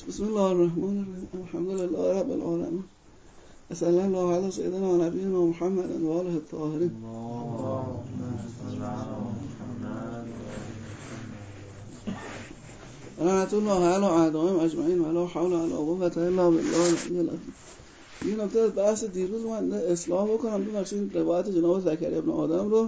بسم الله الرحمن الرحیم. الحمد لله رب العالمین. صلی الله علی سیدنا و نبینا محمد و آله الطاهرین. رحمت الله علی اعدائهم اجمعین و لا حول ولا قوة الا بالله العلی العظیم. یه نکته بحث دیروز من اصلاح بکنم. ببخشید روایت جناب زکریا ابن آدم رو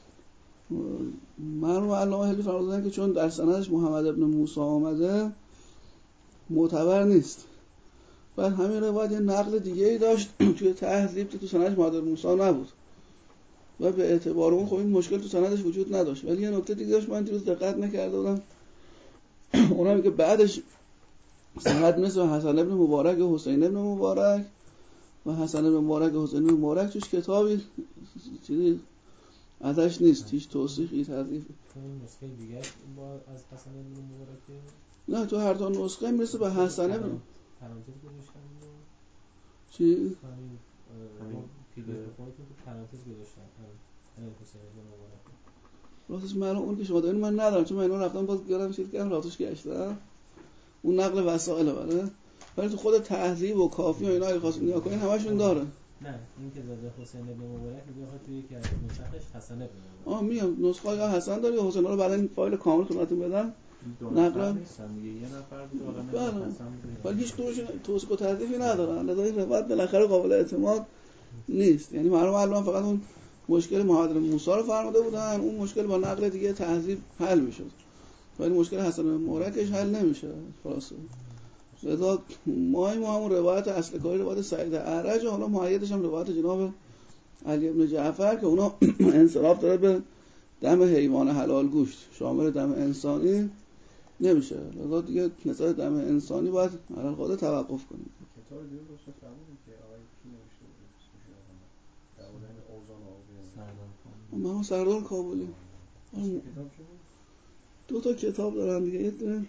مرحوم علامه حلبی فرمودن که چون در سندش محمد ابن موسی آمده معتبر نیست. بعد همین روایت یه نقل دیگه ای داشت توی تهذیب که تو سندش محمد ابن موسی نبود و به اعتبار اون خب این مشکل تو سندش وجود نداشت. ولی یه نکته دیگه داشت من دیروز دقت نکرده بودم، اونم که بعدش سند مثل حسن ابن مبارک و حسین ابن مبارک و حسن ابن مبارک و حسین ابن مبارک توش کتابی چیزی ازش نیست، هیچ توصیفی تضعیفی. تو این نسخه دیگه با از حسن ابن مبارک نه تو هر تا نسخه میرسه به حسن ابن پرانتز گذاشتن چی؟ همین پیدیف خودتون تو پرانتز گذاشتن همین حسین ابن مبارک. راستش من اون که شما دارین من ندارم، چون من اینو رفتم باز گردم چیز کردم راتش گشتم اون نقل وسائل بله، ولی تو خود تهذیب و کافی و اینا اگه خواستید نگاه کنین همشون داره. نه این که زاده حسین ابن مبارک میگه توی یکی از نسخش حسن ابن مبارک میام نسخه یا حسن داره یا حسین رو بعدا این فایل کامل خدمتتون بدم. نقلا نیستن دیگه، یه نفر بود حالا بله، ولی هیچ دوش توصیف و تضعیفی ندارن، لذا این روایت بالاخره قابل اعتماد نیست. یعنی معلومه الان فقط اون مشکل محمد بن موسی رو فرموده بودن، اون مشکل با نقل دیگه تهذیب حل میشد، ولی مشکل حسن بن مبارکش حل نمیشه. خلاص لذا ما همون روایت اصل کاری روایت سعید اعرج، حالا مؤیدش هم روایت جناب علی ابن جعفر که اونا انصراف داره به دم حیوان حلال گوشت، شامل دم انسانی نمیشه. لذا دیگه نسبت دم انسانی باید علل قاعده توقف کنیم. کتاب دیگه روشن فرمودیم که آقای کی نوشته بود اسمش یادم در مورد اوزان و من سردار کابلی کتاب چه بود؟ دو تا کتاب دارن دیگه، یه دونه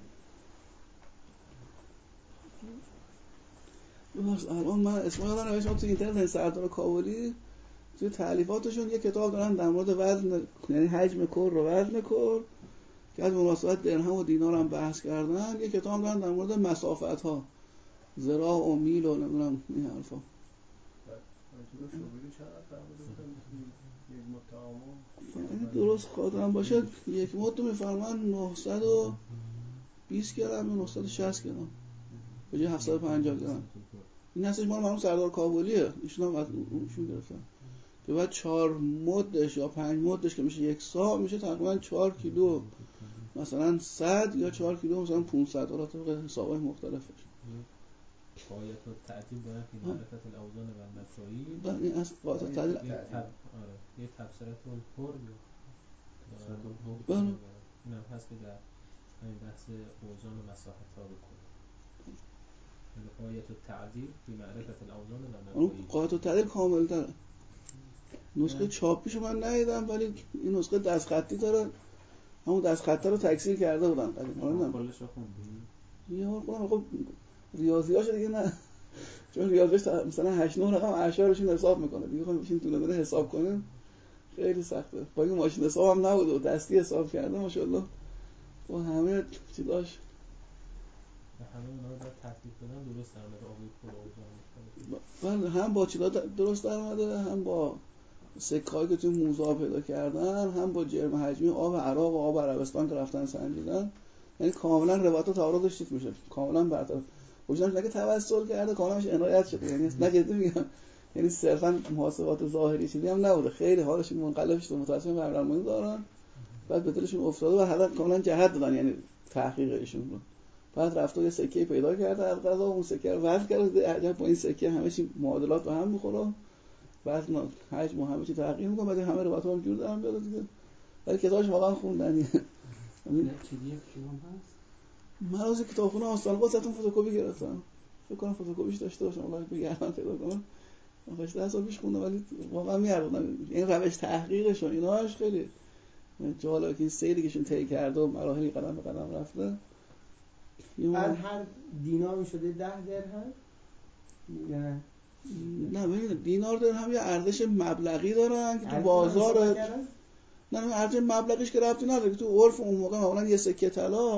الان من اسم یادم نمیاد، تو اینترنت سردار کابلی توی تالیفاتشون یه کتاب دارن در مورد وزن، یعنی حجم کر و وزن کر که از مناسبت درهم و دینار هم بحث کردن. یه کتاب دارن در مورد مسافت ها، ذراع و میل و نمیدونم این حرفا. تو شوبیری چقدر فرموده بودن یک متعامل درست خاطرم باشه یک مد میفرمان 920 گرم یا 960 گرم به جای 750 گرم. این هستش مال مرحوم سردار کابلیه، ایشون هم از اونشون گرفتن که بعد 4 مدش یا 5 مدش که میشه یک سا میشه تقریبا 4 کیلو مثلا 100 یا 4 کیلو مثلا 500 حالا طبق حسابای مختلفش. قایت و تعدیل دارن که معرفت الاوزان و المفاهیم. این از قایت و تعدیل یه تفسیرات الحر بله اینم هست که در همین بحث اوزان و مساحت ها بکنه. قایت و تعدیل به معرفت الاوزان و المفاهیم. قایت و تعدیل کامل داره. نسخه چاپیشو من ندیدم ولی این نسخه دست خطی داره، همون دست خطه رو تکثیر کرده بودن قدیم. کلش رو خوندی؟ یه بار خودم خب ریاضیاشو دیگه نه، چون ریاضیش مثلا 8 9 رقم اعشارشون حساب میکنه دیگه، خب بشین دونه دونه حساب کنیم خیلی سخته. با این ماشین حساب هم نبود و دستی حساب کرده ماشاءالله با همه چیزاش همه اونا رو در ترتیب بدن درست در اومده. آبی پر اوزان بله، هم با چیزا درست در اومده، هم با سکه‌هایی که توی موزه پیدا کردن، هم با جرم حجمی آب عراق و آب عربستان که رفتن سنجیدن. یعنی کاملا روایت تعارضش چیز میشه، کاملا برطرف. وجودش نگه توسل کرده کاملاش عنایت شده، یعنی نگه میگم یعنی صرفا محاسبات ظاهری چیزی هم نبوده، خیلی حالش منقلب شده. متأسفانه برنامه‌ای دارن بعد به دلشون افتاده و حالا کاملا جهت دادن یعنی تحقیق ایشون رو. بعد رفته یه سکه پیدا کرده از قضا اون سکه رو وزن کرده، عجب با این سکه همه چی معادلات به هم میخوره، وزن حجم همه چی تغییر میکنه، بعد همه روایت‌ها هم جور دارن بیاد دیگه. ولی کتابش واقعا خوندنیه. همین چیزی کیوم هست؟ من از کتابخونه آستان واسهتون فتوکپی گرفتم، فکر کنم فتوکپیش داشته باشم، والله بگردم پیدا کنم. 8 سال پیش خوندم ولی واقعا میارزه. این روش تحقیقش و ایناش خیلی جالبه که این سیری کهشون طی کرده و مراحلی قدم به قدم رفته. هر دینار میشده 10 درهم یا نه ببینید دینار درهم یه ارزش مبلغی دارن که تو بازار، نه ارزش مبلغیش که ربطی نداره که تو عرف اون موقع معمولا یه سکه طلا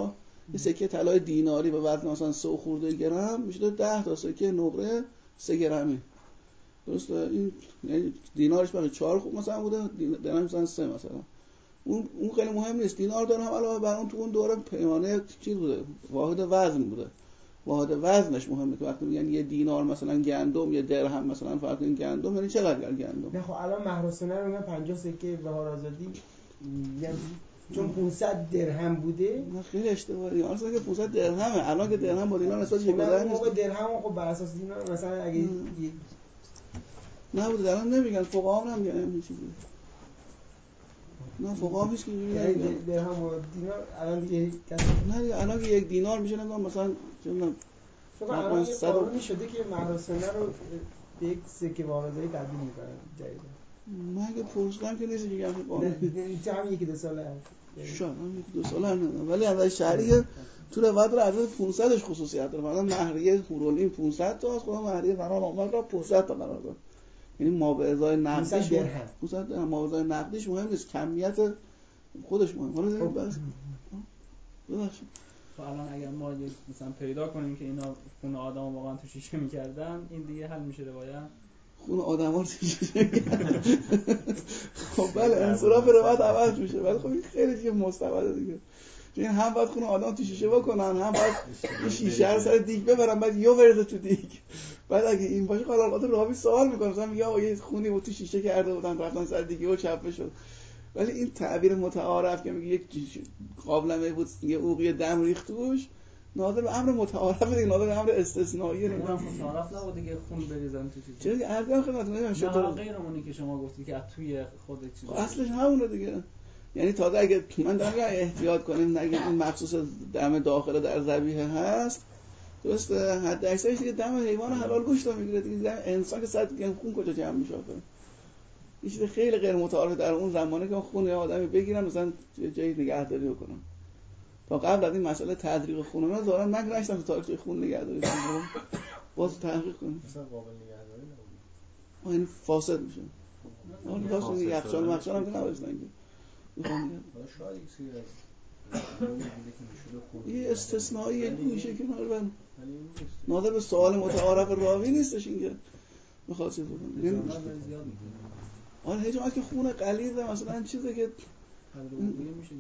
یه سکه طلای دیناری به وزن مثلا 3 خورده گرم میشه 10 تا سکه نقره 3 گرمی. درسته؟ این یعنی دینارش برای 4 خوب مثلا بوده، درهم مثلا 3 مثلا. اون خیلی مهم نیست. دینار درهم علاوه بر اون تو اون دوره پیمانه چیز بوده، واحد وزن بوده. واحد وزنش مهمه که وقتی میگن یه دینار مثلا گندم، یه درهم مثلا فرض کنید گندم، یعنی چقدر گندم؟ نه خب الان مهرسانه رو میگن 50 سکه بهار آزادی، میگن چون 500 درهم بوده. نه خیلی اشتباهی. اصلا که 500 درهمه. الان که درهم با دینار نسبتش گذر نیست. موقع درهم خب بر اساس دینار مثلا اگه نه بود الان نمیگن، فقها هم نمیگن این چیزی. نه فقها هیچ کی نمیگن درهم و دینار الان دیگه نه دیگه الان که یک دینار میشه مثلا چون الان یه قانونی شده که مهرسانه رو به یک سکه واردایی تبدیل میکنن جدیدا. من که پرسیدم که نیست دیگه همین قانون. نه هم یکی دو ساله شاید هم یکی دو ساله نه، ولی از شهریه تو روایت رو عدد 500ش خصوصیت داره. مثلا مهریه هورولین 500 تا است، خدا مهریه زنان آمد را 500 تا قرار داد. یعنی ما به ازای نقدیش 500 درهم ما به ازای نقدیش مهم نیست، کمیت خودش مهم. حالا بس ببخشید الان اگر ما مثلا پیدا کنیم که اینا خون آدمو واقعا تو شیشه می‌کردن، این دیگه حل میشه روایت. خون آدم‌ها رو تو شیشه می‌کردن. خب بله انصراف روایت عوض میشه، ولی خب این خیلی دیگه مستبده دیگه. چون هم باید خون آدم تو شیشه بکنن، هم باید این شیشه رو سر دیگ ببرن، بعد یو ورده تو دیگ. بعد اگه این باشه خاله البته راوی سوال میکنه، مثلا میگه آقا یه خونی بود تو شیشه کرده بودن رفتن سر دیگه و چپه شد. ولی این تعبیر متعارف که میگه یک قابلمه بود یه عوقی دم ریخت توش، ناظر به امر متعارف دیگه، ناظر به امر استثنایی نه متعارف نبود دیگه خون بریزن تو چیز. چرا که ارزم خدمتتون نمیدونم چطور غیر اونی که شما گفتی که توی خود چیز اصلش همونه دیگه. یعنی تازه اگه من دارم احتیاط کنیم نگیم این مخصوص دم داخل در ذبیحه هست، درسته؟ حد اکثرش دیگه دم حیوان حلال گوشت رو میگیره دیگه. دم انسان که 100 گرم خون کجا جمع میشه؟ یه چیز خیلی غیر متعارف در اون زمانه که خون یه آدمی بگیرن مثلا جایی نگهداری بکنن. تا قبل از این مسئله تدریق خون من ظاهرا من نشدم تو تاریخ خون نگهداری کنم. باز تحقیق کنیم. مثلا قابل نگهداری نبود. این فاسد میشه. اون داشت یخچال مخچال هم که نباشه اینجا. میخوام شاید یک سری یه استثنایی گوشه کنار بن ناظر به سوال متعارف راوی نیستش اینکه میخواد چیز بکنه. یعنی آره هیچ که خون غلیظه مثلا چیزی که میشه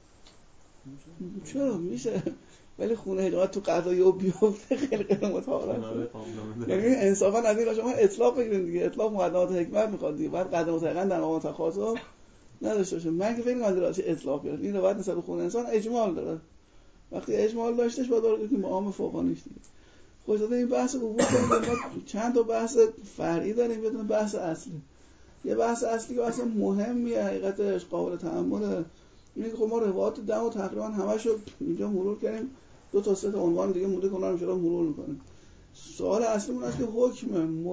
چرا میشه، ولی خون حجامت تو قضایی و بیفته خیلی غیر متعارفه. یعنی انصافا از این شما اطلاق بگیرین دیگه. اطلاق مقدمات حکمت میخواد دیگه. بعد قدم متقن در مقام تخاطب نداشته باشه. من که فکر می‌کنم درش اطلاق بیاد. این روایت نسبت به خون انسان اجمال داره. وقتی اجمال داشتش باید وارد کنیم مقام فوقانیش دیگه. خلاصه این بحث عبور کنیم. ما چند تا بحث فرعی داریم، یه دونه بحث اصلی. یه بحث اصلی که اصلا مهمیه، حقیقتش قابل تأمله. اینه که خب ما روایات دم و تقریبا همشو اینجا مرور کردیم. 2 تا 3 تا عنوان دیگه مونده کنار میشه مرور می‌کنیم. سوال اصلیمون است که حکم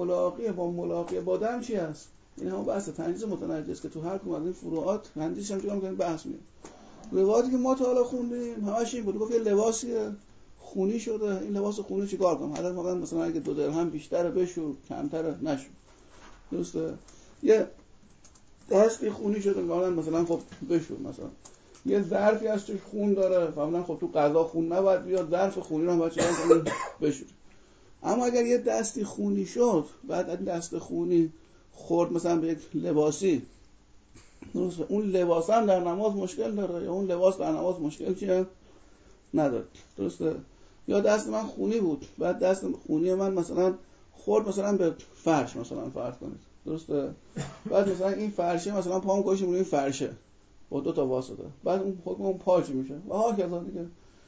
ملاقی با دم چی است؟ این هم بحث تنجیز متنجس که تو هر کدوم از این فروعات تنجیزش هم چیکار می‌کنیم بحث می‌کنیم. روایاتی که ما تا حالا خوندیم همش این بود، گفت یه لباسی خونی شده، این لباس خونی چیکار کنم؟ حالا مثلا اگه 2 درهم بیشتره بشور، کمتره نشور. درسته؟ یه دستی خونی شده مثلا خب بشور، مثلا یه ظرفی از توش خون داره، فهمیدن خب تو غذا خون نباید بیاد، ظرف خونی رو هم باید چیکار کنیم بشور. اما اگر یه دستی خونی شد، بعد این دست خونی خورد مثلا به یک لباسی، درسته؟ اون لباس هم در نماز مشکل داره یا اون لباس در نماز مشکل چیه؟ نداره. درسته؟ یا دست من خونی بود، بعد دست خونی من مثلا خورد مثلا به فرش مثلا فرض کنید. درسته؟ بعد مثلا این فرشه مثلا پام گوشیم روی این فرشه با 2 تا واسطه، بعد اون حکم اون پاچ میشه و ها کذا دیگه.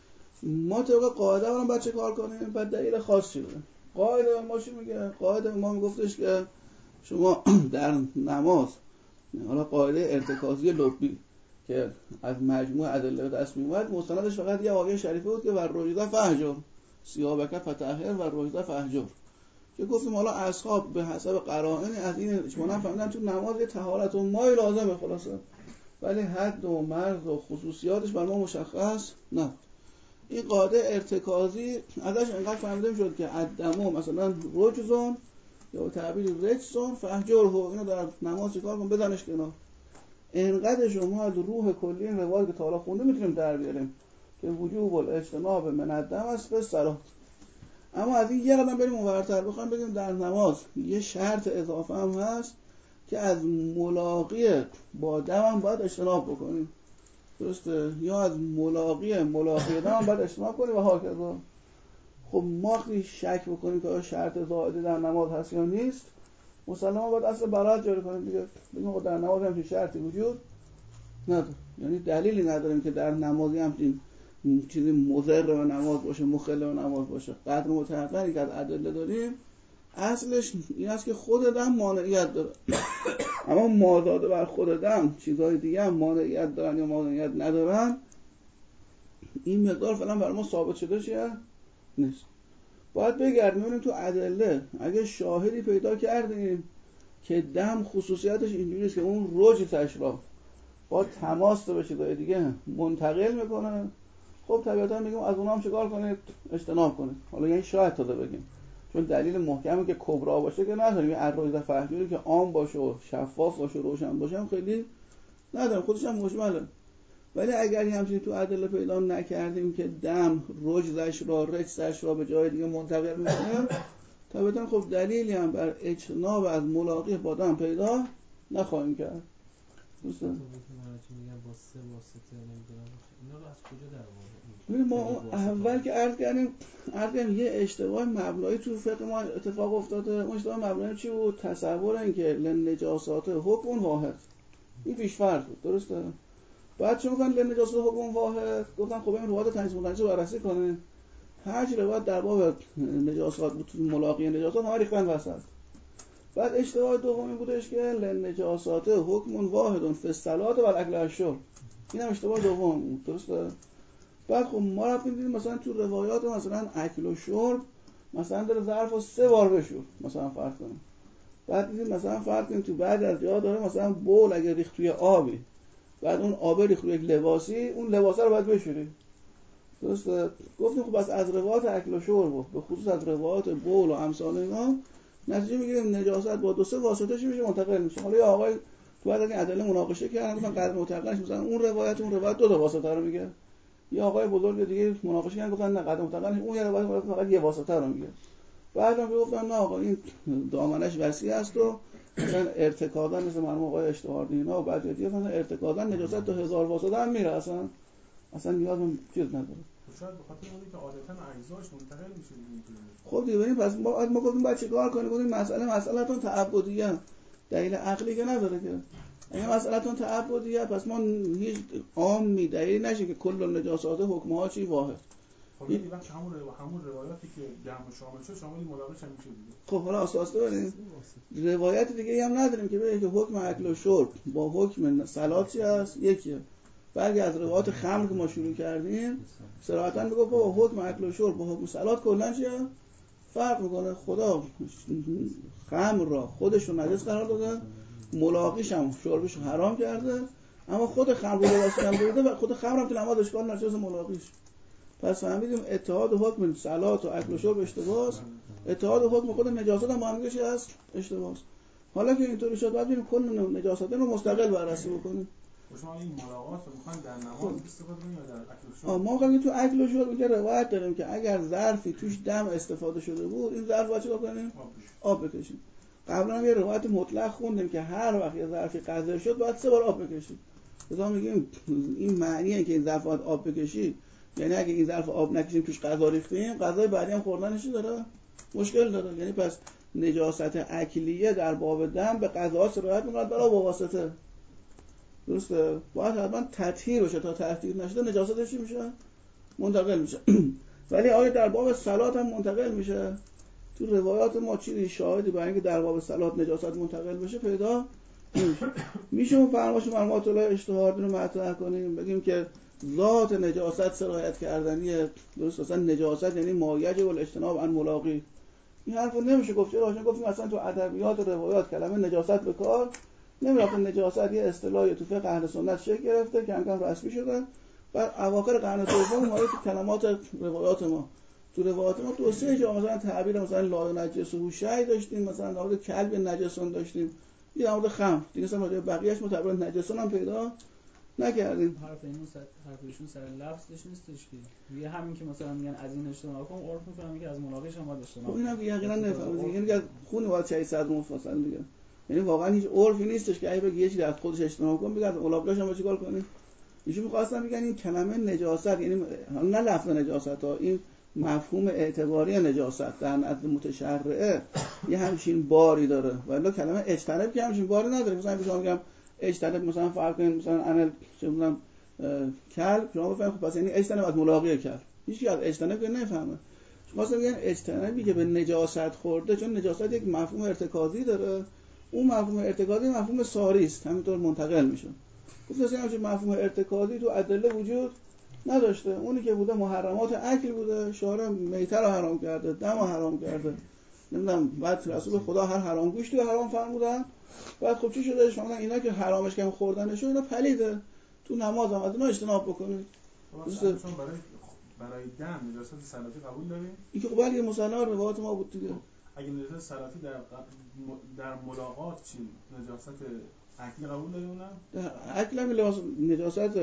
ما طبق قاعده برام بچه کار کنیم، بعد دلیل خاصی داره. قاعده ما چی میگه؟ قاعده ما میگفتش که شما در نماز، حالا قاعده ارتکازی لبی که از مجموع ادله دست میومد، مستندش فقط یه آیه شریفه بود که ور رجزه فهجر ثیابک فطهر ور رجزه فهجر، که گفتیم حالا اصحاب به حسب قرائن از این شما نفهمیدن تو نماز یه طهارت و مای لازمه خلاصه، ولی حد و مرز و خصوصیاتش بر ما مشخص نه. این قاعده ارتکازی ازش انقدر فهمیده میشد که عدمو مثلا رجزون یا تعبیر رجزون فهجره، اینو در نماز چیکار کن بزنش کنار. انقدر شما از روح کلی این روایت که تا حالا خونده میتونیم در بیاریم. که وجوب الاجتناب من الدم است به صلات. اما از این یه قدم بریم اونورتر، بخوام بگیم در نماز یه شرط اضافه هم هست که از ملاقی با دم هم باید اجتناب بکنیم، درسته؟ یا از ملاقی دم هم باید اجتناب کنیم و هاکذا. خب ما وقتی شک بکنیم که شرط زائده در نماز هست یا نیست، مسلماً باید اصل براءت جاری کنیم دیگه، بگیم در نماز همچین شرطی وجود نداره، یعنی دلیلی نداریم که در نمازی همچین چیزی مضر به نماز باشه، مخل به نماز باشه. قدر متحققی که از ادله داریم اصلش این است که خود دم مانعیت داره، اما مازاد بر خود دم چیزهای دیگه هم مانعیت دارن یا مانعیت ندارن، این مقدار فعلا برای ما ثابت شده چیه؟ نیست. باید بگردیم ببینیم تو ادله اگه شاهدی پیدا کردیم که دم خصوصیتش اینجوریه که اون رجتش را با تماس به چیزای دیگه منتقل میکنه، خب طبیعتا میگیم از اونها هم چیکار کنید؟ اجتناب کنید. حالا یعنی شاید تازه بگیم، چون دلیل محکمی که کبرا باشه که نداریم، این الرجز فهمی که عام باشه و شفاف باشه و روشن باشه هم خیلی نداریم، خودش هم مجمله. ولی اگر همچنین تو ادله پیدا نکردیم که دم رجزش را به جای دیگه منتقل میکنه، طبیعتا خب دلیلی هم بر اجتناب از ملاقی با دم پیدا نخواهیم کرد. دوستان میگن با سه واسطه نمیدونم اینا رو از کجا در آوردن؟ ببین ما اون اول که عرض کردیم یه اشتباه مبنایی تو فقه ما اتفاق افتاده. اون اشتباه مبنایی چی بود؟ تصور این که لنجاسات حکم واحد، این پیش فرض بود، درسته؟ بعد چون گفتن لنجاسات حکم واحد، گفتن خب این روایت تنجیز متنجیز بررسی کنیم، هر چی روایت در باب نجاسات بود، ملاقی نجاسات همه ریختن وسط. بعد اشتباه دومی بودش که لنجاسات حکم واحد فی الصلاة و الاکل والشرب، این هم اشتباه دوم بود، درسته؟ بعد خب ما رفتیم دیدیم مثلا تو روایات مثلا اکل و شرب مثلا داره ظرف رو 3 بار بشور، مثلا فرض کنیم. بعد دیدیم مثلا فرض کنیم تو بعد از جا داره مثلا بول اگه ریخت توی آبی، بعد اون آب ریخت روی یک لباسی، اون لباسه رو باید بشوری، درسته؟ گفتیم خب بس از روایات اکل و شرب به خصوص از روایات بول و امثال اینا نتیجه میگیریم نجاست با 2-3 واسطه چی میشه؟ منتقل میشه. حالا یه آقای تو بعد از این ادله مناقشه کردن، گفتن قدر متقلش مثلا اون روایت 2 تا واسطه رو میگه. یه آقای بزرگ دیگه مناقشه کردن، گفتن نه قدر متقلش اون یه روایت فقط یه واسطه رو میگه. بعدم گفتن نه آقا این دامنش وسیع است و مثلا ارتکادا مثل مرحوم آقای اشتهاردی اینا و بعضی دیگه مثلا ارتکادا نجاست تا 1000 واسطه هم میره، اصلا نیاز به چیز نداره. شاید به خاطر اونی که عادتاً اجزاش منتقل میشه اینطوری. خب دیگه ببین پس ما گفتیم باید چیکار کنیم؟ گفتیم مسئله‌تون تعبدیه، دلیل عقلی که نداره که. اگه مسئله‌تون تعبدیه پس ما هیچ عامی دلیل نشه که کل النجاسات حکم‌ها چی واحد. خب این وقت همون روایاتی که جمع شامل شد شامل ملاقیش هم میشه دیگه. خب حالا اساس بریم روایت دیگه هم نداریم که بگه که حکم اکل و شرب با حکم صلات چی است؟ یکیه. برگه از روایات خمر که ما شروع کردیم صراحتاً میگه با حکم اکل و شرب با حکم صلات کلاً چیه؟ فرق میکنه. خدا خمر را خودش رو نجس قرار داده، ملاقیش هم شربش حرام کرده، اما خود خمر رو لباسی هم بریده و خود خمر هم تو نماز اشکال نجس ملاقیش. پس فهمیدیم اتحاد حکم صلات و اکل و شرب اشتباهه، اتحاد حکم خود نجاست هم با هم دیگه هست اشتباهه. حالا که اینطوری شد بعد بریم کل نجاسات رو مستقل بررسی بکنیم. شما این ملاقات رو میخواین در نماز استفاده کنید یا در اکل و شرب؟ ما خیلی تو اکل و شرب اینجا روایت داریم که اگر ظرفی توش دم استفاده شده بود این ظرف باید چیکار کنیم؟ آب بکشیم. قبلا هم یه روایت مطلق خوندیم که هر وقت یه ظرفی قذر شد باید 3 بار آب بکشیم. مثلا میگیم این معنیه که این ظرف باید آب بکشی، یعنی اگه این ظرف آب نکشیم توش غذا ریختیم غذای بعدی هم خوردنش داره مشکل داره. یعنی پس نجاست اکلیه در باب دم به غذا سرایت میکنه بلا با واسطه، درسته؟ باید حتما تطهیر بشه، تا تطهیر نشده نجاستش چی میشه؟ منتقل میشه. ولی آیا در باب صلات هم منتقل میشه؟ تو روایات ما چیزی شاهدی برای اینکه در باب صلات نجاست منتقل بشه پیدا نمیشه. میشه اون فرمایش مرحوم آیت الله اشتهاردی رو مطرح کنیم بگیم که ذات نجاست سرایت کردنیه، درست؟ اصلا نجاست یعنی ما یجب الاجتناب عن ملاقی. این حرفو نمیشه گفت. چرا؟ چون گفتیم مثلا تو ادبیات و روایات کلمه نجاست به کار نمیاد. نجاست یه اصطلاحی تو فقه اهل سنت شکل گرفته که کم رسمی شده. بعد اواخر قرن دوم اومده تو کلمات روایات ما. تو روایات ما 2-3 جا مثلا تعبیر مثلا لا نجسه شی داشتیم، مثلا در مورد کلب نجسون داشتیم، یه در مورد خمر دیگه، مثلا بقیه‌اش ما تعبیر نجسون هم پیدا نکردیم. حرفشون سر لفظش نیستش که یه همین که مثلا میگن از این اجتناب کن، عرف میفهمه که از ملاقات شما اجتناب کن. خب اینم یقینا نفهمه دیگه، یعنی از خون باید 600 مفصل دیگه. یعنی واقعا هیچ عرفی نیستش که اگه بگی یه چیزی از خودش اجتناب کن بگه از ملاقاتش هم چیکار کنی. ایشون می‌خواستن بگن این کلمه نجاست، یعنی نه لفظ نجاست ها، این مفهوم اعتباری نجاست در نزد متشرعه یه همچین باری داره، ولی کلمه اجتناب که همچین باری نداره. مثلا شما میگم اجتناب، مثلا فرض کنید مثلا انا چه می‌دونم کلب، شما بفهمید خب پس یعنی اجتناب از ملاقی کلب، هیچ کی از اجتناب نفهمه. شما اصلا میگن اجتنابی که به نجاست خورده، چون نجاست یک مفهوم ارتکازی داره، اون مفهوم ارتکازی مفهوم ساری است، همینطور منتقل میشه. گفت اصلا همچین مفهوم ارتکازی تو ادله وجود نداشته. اونی که بوده محرمات اکل بوده، شارع میته رو حرام کرده، دم رو حرام کرده، نمیدونم بعد رسول خدا هر حرام گوشتی رو حرام فرمودن. بعد خب چی شده؟ شما اینا که حرامش کردن خوردنشو، اینا پلیده، تو نماز هم از اینا اجتناب بکنید. مثلا برای دم نجاست صلاتی قبول داریم؟ این که خب ولی مصنع روایت ما بود دیگه. اگه نجاست صلاتی در ملاقات چی؟ نجاست اکلی قبول داریم اونم؟ در اکل هم نجاست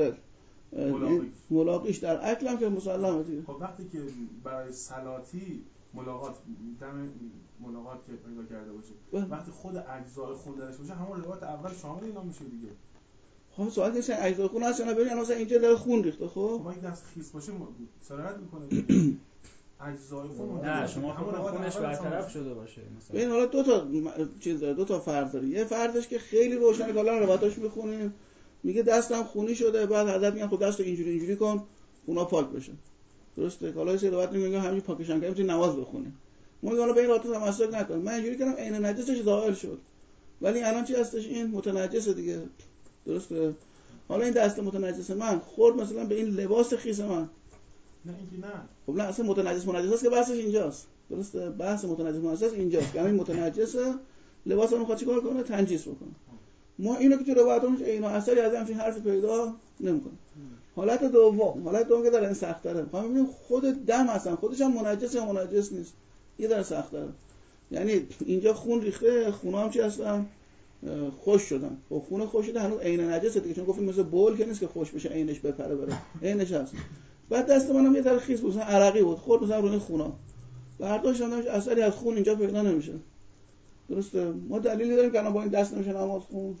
ملاقیش در اکل هم که مسلمه دیگه. خب وقتی که برای صلاتی ملاقات دم ملاقات که پیدا کرده باشه، وقتی خود اجزای خون درش باشه، همون روایت اول شامل اینا میشه دیگه. خب سوال که اجزای خون هست یا نه؟ ببین مثلا اینجا در خون ریخته، خب اگه دست خیس باشه سرایت میکنه اجزای خون. نه شما همون خونش برطرف شده باشه مثلا. ببین حالا دو تا چیز داره، دو تا فرض داره. یه فرضش که خیلی روشنه، که الان روایتاش میخونیم میگه دستم خونی شده، بعد حضرت میگن خب دستو اینجوری کن خونا پاک بشه. درسته؟ حالا یه روایت میگه همین پاکشن کردیم میتونی نماز بخونی. ما حالا به این روایت تمسک نکن. من اینجوری کردم عین نجسش ظاهر شد، ولی الان چی هستش؟ این متنجسه دیگه. درسته؟ حالا این دست متنجس من خورد مثلا به این لباس خیس من، نه اینکه نه، خب نه اصلا متنجس است که بحثش اینجاست. درسته؟ بحث متنجس اینجاست که همین متنجسه لباس رو میخواد چیکار کنه؟ تنجیس بکنه. ما اینو که تو روایتمون عین و اثری از همین حرف پیدا نمیکنه. حالت دوم که در این سخت تره. ما میبینیم خود دم اصلا خودش هم منجس یا منجس نیست، یه در سخت تره. یعنی اینجا خون ریخته، خونا هم چی هستن؟ خوش شدن. و خون خوش شده هنوز عین نجسه دیگه، چون گفتیم مثل بول که نیست که خوش بشه عینش بپره بره، عینش هست. بعد دست منم یه ذره خیس بود، مثلا عرقی بود، خورد مثلا روی خونا، برداشتم اثری از خون اینجا پیدا نمیشه. درسته؟ ما دلیلی داریم که الان با این دست نمیشه نماز خون؟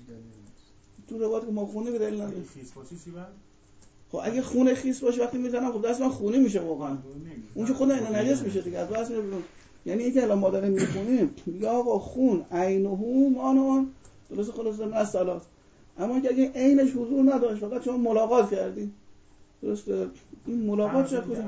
تو روایت که ما خونه به دلیل نداره. خیس باشه چی بعد؟ خب اگه خون خیس باشه وقتی میزنم خب دست من خونی میشه واقعا، اون که خود عین نجس میشه دیگه، از بس میره بیرون. یعنی اینکه الان ما داریم میخونیم میگه آقا خون عینه مانون درست خلاص من از صلات، اما اگه عینش حضور نداشت فقط شما ملاقات کردی، درسته؟ این ملاقات چه کجا؟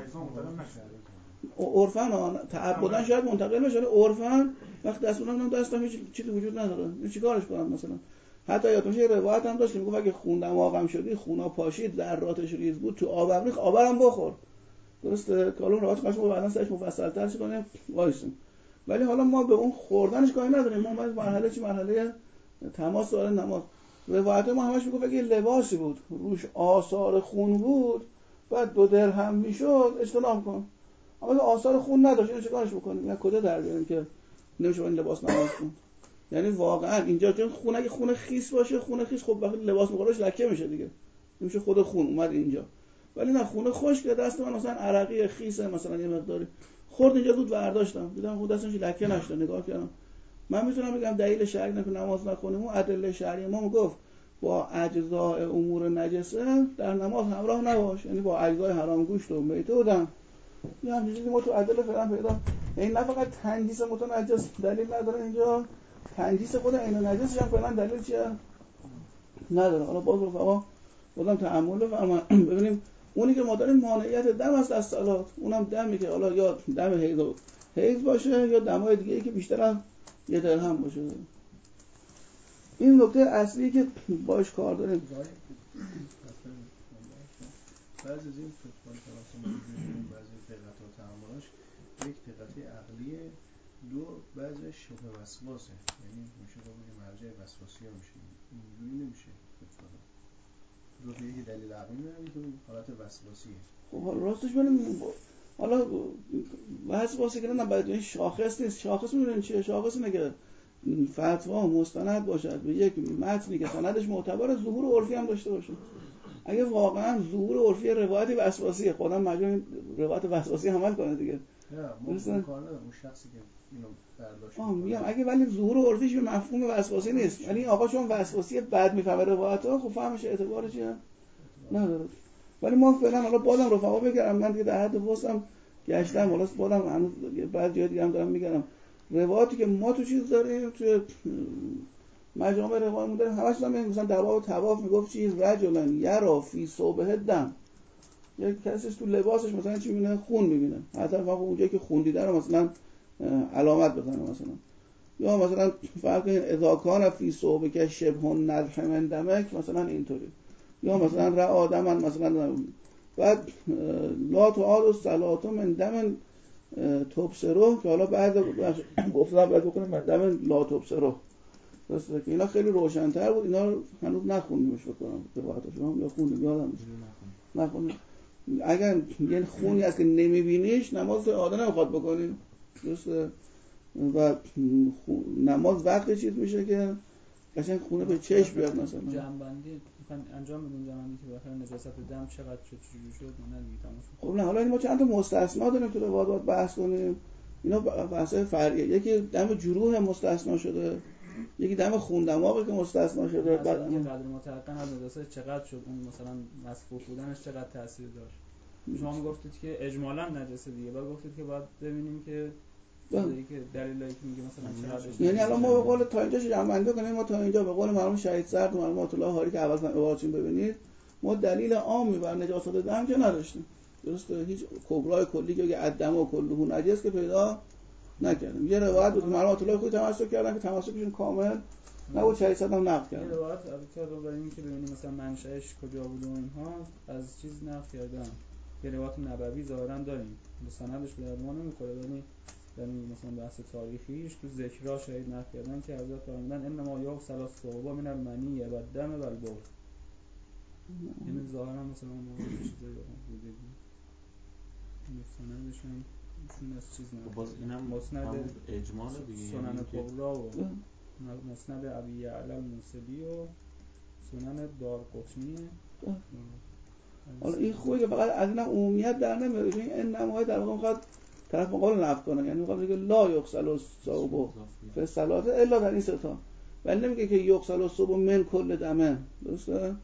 عرفاً تعبداً شاید منتقل بشه، عرفاً وقت دستونم دستم هیچ چیزی وجود نداره، چیکارش کنم؟ مثلا حتی یادم میاد روایت هم داشت که میگفت اگه خون دماغم شدی، خونا پاشید، ذراتش ریز بود، تو آبم ریخت، آبرم بخور. درسته؟ که الان روایت قشنگ بعداً سرش مفصل‌تر کنه وایسیم. ولی حالا ما به اون خوردنش کاری نداریم، ما باید مرحله تماس داره نماز. روایت ما همش میگفت اگه لباسی بود روش آثار خون بود بعد 2 درهم میشد اجتناب کن. اما آثار خون نداشت اینو چیکارش بکنیم؟ یا کجا در بیاریم که نمیشه این لباس نماز کن؟ یعنی واقعا اینجا چون خون اگه خون خیس باشه، خون خیس خب وقتی لباس می‌خوره لکه میشه دیگه، نمیشه خود خون اومد اینجا. ولی نه، خون خشک دست من مثلا عرقی خیسه مثلا یه مقداری خورد اینجا بود برداشتم دیدم خود دستش لکه نشده، نگاه کردم. من میتونم بگم دلیل شرعی نه که نماز نخونیم، اون ادله شرعی ما میگفت با اجزاء امور نجسه در نماز همراه نباش، یعنی با اجزای حرام گوشت و میته و دم. یه همین چیزی ما تو ادله فعلا پیدا. این نه فقط تنجیس متنجس دلیل نداره اینجا، تنجیس خود عین نجسش هم فعلا دلیل چیه؟ نداره. حالا باز رفقا بازم تأمل بفرمایید ببینیم اونی که ما داریم مانعیت دم است از صلات، اونم دمی که حالا یا دم حیض باشه یا دمای دیگه‌ای که بیشتر از 1 درهم باشه. این نکته اصلی که باش کار داریم. بعضی از این فتوای توسط بعضی دقت و تعاملاش یک دقت عقلیه، دو بعضی شبه وسواسه، یعنی میشه بگیم مرجع وسواسی ها میشه، اینجوری نمیشه فتوا دو تا یک دلیل عقلی میارن تو حالت وسواسیه. خب راستش ببینیم حالا وسواسی که نه باید این شاخص نیست. شاخص میدونین چیه؟ شاخص اینه که فتوا مستند باشد به یک متنی که سندش معتبر، ظهور عرفی هم داشته باشه. اگه واقعا ظهور عرفی روایت وسواسیه، خودم مجبور روایت وسواسی عمل کنه دیگه. نه ما کار ندارم اون شخصی که اینو برداشت میگم اگه ولی ظهور عرفیش به مفهوم وسواسی نیست، ولی آقا چون وسواسی بد میفهمه روایت‌ها، خب فهمش اعتبار چیه نداره. ولی ما فعلا حالا بازم رفقا بگم، من دیگه در حد وسطم گشتم، حالا بازم هنوز بعضی جای دیگه هم دارم میگم روایتی که ما تو چیز داریم، تو مجامع روایمون داریم، همش هم مثلا در باب طواف میگفت چیز رجلن یرا فی صوبه دم، یک کسی تو لباسش مثلا چی میبینه؟ خون میبینه، حتی واقعا اونجایی که خون دیده رو مثلا علامت بزنه، مثلا یا مثلا فرض کنید اذا کان فی صوبه که شبه نضح من دمک، مثلا اینطوری، یا مثلا را آدم مثلا بعد لا تعاد الصلاه من دم تبصره، که حالا بعد گفتم بعد بکنم من دم لا تبصره، درسته که اینا خیلی روشن‌تر بود، اینا رو هنوز نخوندیمش بکنم روایتاشون، یا خوندیم یادم نخوندیم. اگر یه خونی هست که نمیبینیش نماز عاده نمیخواد بکنیم، درسته، و نماز وقتی چیز میشه که قشنگ خونه به چشم بیاد. مثلا جنبندی میخوان انجام بدیم، جنبندی که بخاطر نجاست دم چقدر شد چجوری شد نه دیگه تمام شد. خب نه، حالا ما چند تا مستثنا داریم تو روایات بحث کنیم، اینا بحث‌های فرعیه. یکی دم جروح مستثنا شده، یکی دم خون دماغی که مستثنا شده. بعد اینکه قدر متعقن از نجاست چقدر شد، اون مثلا مسفوح بودنش چقدر تاثیر داشت. شما میگفتید که اجمالاً نجاسه دیگه، بعد گفتید که باید ببینیم که چیزایی که دلیلی که میگه مثلا چقدر، یعنی الان ما به قول تا اینجا جمع کنیم، ما تا اینجا به قول مرحوم شهید سرد و مرحوم الله هاری که اول عبارتشون ببینید، ما دلیل عامی بر نجاست دم که نداشتیم، درسته، هیچ کبرای کلی که عدم و کله نجس که پیدا نکردیم. یه روایت بود مرحوم الله خود تمسک کردن که تمسکشون کامل نبود، شهید سرد هم نقد کردن. یه روایت البته رو برای اینکه ببینیم مثلا منشأش کجا بود و اینها از چیز نقد کردن. یه روایت نبوی ظاهرا داریم، به سندش به درد ما نمیخوره، ولی یعنی مثلا بحث تاریخیش تو ذکرها شهید نقد کردن که حضرت فرمودن انما یغسل الصوبا من المنی و الدم و البول. یعنی ظاهرا مثلا ما چیزایی بوده بود. سندش هم چون از چیز نه، باز اینم مسند اجماع دیگه، سنن کبرا و مسند ابی یعلا الموصلی و سنن دارقطنی. حالا این خوبه که فقط از این عمومیت در نمیاره، این نمای در واقع میخواد طرف مقابل نقد کنه، یعنی میخواد بگه لا یغسل الصوب فی الصلاه الا در این سه تا، ولی نمیگه که یغسل الصوب من کل دمه، درسته؟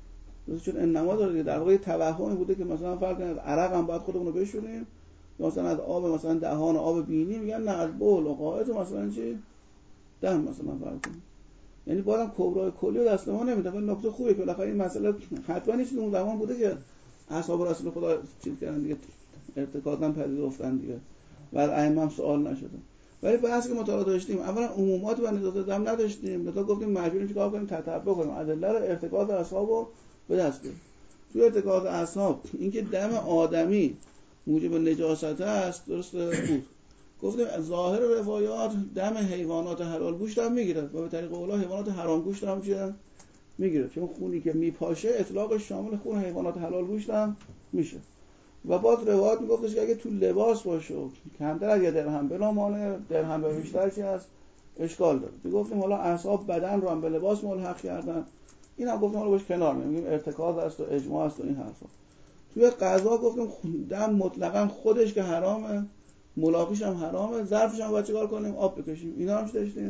چون انما داره در واقع توهمی بوده که مثلا فرض کنید عرق هم باید خودمون رو بشوریم، مثلا از آب مثلا دهان و آب بینی، میگن نه از بول و قائط مثلا چی دم مثلا فرض کنید، یعنی بازم کبرای کلی رو دست ما نمیده. ولی نکته خوبه که بالاخره این مسئله حتما نیست اون زمان بوده که اصحاب رسول خدا چیز کردن دیگه، ارتکاضاً پذیرفتن دیگه و ائمه هم سوال نشده. ولی بحثی که مطالعه داشتیم، اولا عمومات و نجاست دم نداشتیم، لذا گفتیم مجبوریم چیکار کنیم؟ تتبع کنیم ادله رو، ارتکاض اصحابو به دست بیاریم. توی ارتکاض اصحاب اینکه دم آدمی موجب نجاست است، درسته بود. گفتیم ظاهر روایات دم حیوانات حلال گوشت هم میگیره و به طریق اولا حیوانات حرام گوشت هم چیه میگیره، چون خونی که میپاشه اطلاقش شامل خون حیوانات حلال گوشت هم میشه. و بعد روایات میگفتش که اگه تو لباس باشه کمتر از یه درهم بلا مانع، درهم به بیشتر چی هست اشکال داره. گفتیم حالا اصحاب بدن رو هم به لباس ملحق کردن، این هم گفتیم حالا باش کنار نمیگیم ارتکاض است و اجماع است و این حرفا. توی قضا گفتیم دم مطلقاً خودش که حرامه، ملاقیش هم حرامه، ظرفش هم باید چیکار کنیم؟ آب بکشیم. اینا هم داشتیم،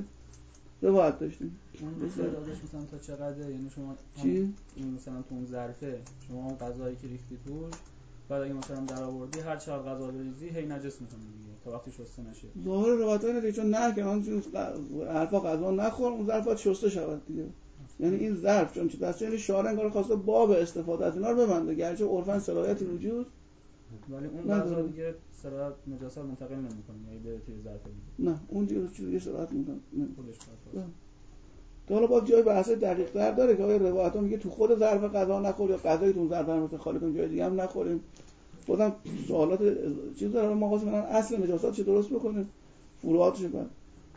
روایت داشتیم. اون تعدادش مثلا تا چقدره؟ یعنی شما چی؟ مثلا تو اون ظرفه شما اون غذایی که ریختی توش، بعد اگه مثلا درآوردی هر چقدر غذا بریزی هی نجس می‌کنه دیگه تا وقتی شسته نشه. ظاهر روایت اینه دیگه، چون نه که من حرفا غذا نخور اون ظرفات شسته شود دیگه. یعنی این ظرف چون چه دست یعنی شارع انگار خواسته باب استفاده از اینا رو ببنده، گرچه عرفاً صلاحیتی وجود ولی اون غذا دیگه صلاحیت نجاست منتقل نمی‌کنه، یعنی بره توی ظرف دیگه. نه اون دیگه صلاحیت می‌کنه خودش باشه. تا حالا با جای بحث دقیق تر داره که آیا روایت ها میگه تو خود ظرف غذا نخور یا غذای تو ظرف هم خالی کن جای دیگه هم نخوریم. خودم سوالات چیز داره ما واسه من اصل نجاست چه درست بکنیم فروعاتش بعد.